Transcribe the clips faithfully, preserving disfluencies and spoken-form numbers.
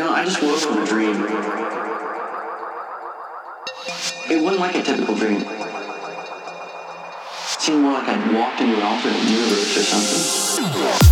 know, I just woke from a dream. It wasn't like a typical dream. It seemed more like I'd walked into an alternate universe or something.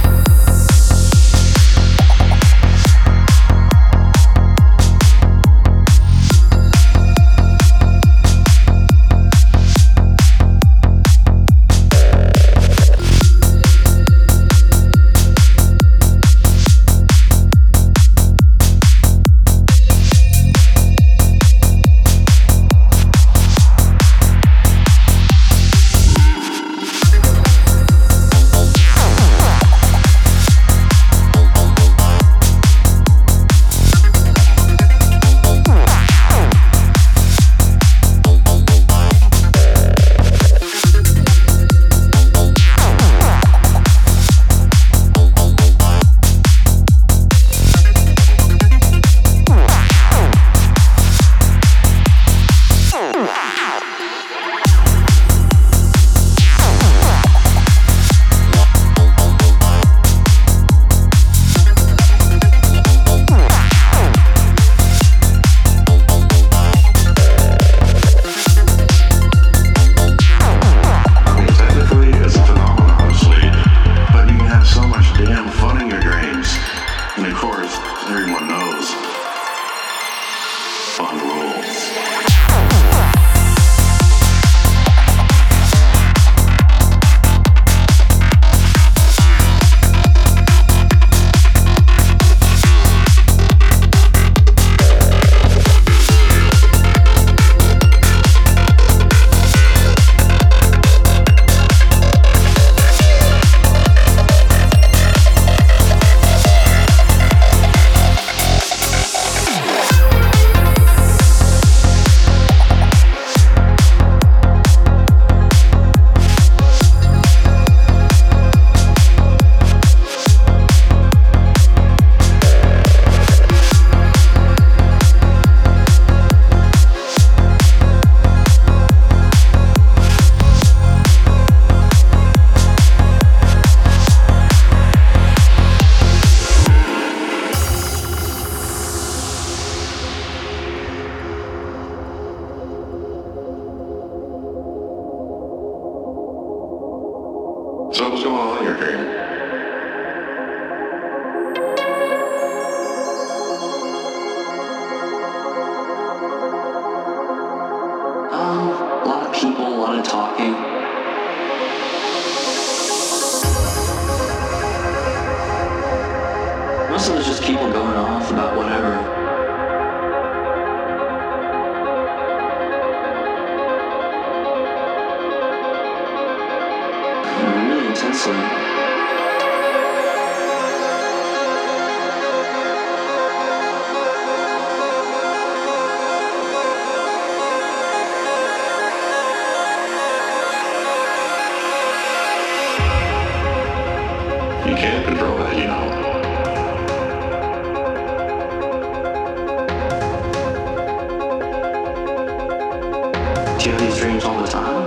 So what's going on in your dream? Um, a lot of people, a lot of talking. Most of it was just people going off about whatever. Intensely. You can't control that, you know. Do you have these dreams all the time?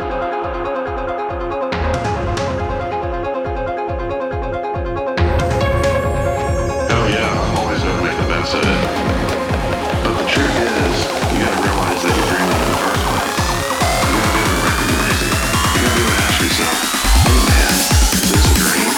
Of it. But the truth is, you gotta realize that you're dreaming in the first place. You gotta be able to recognize it. You gotta be able to ask yourself, hey man, is this a dream?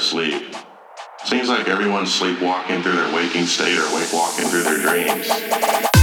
asleep. Seems like everyone's sleepwalking through their waking state or wake walking through their dreams.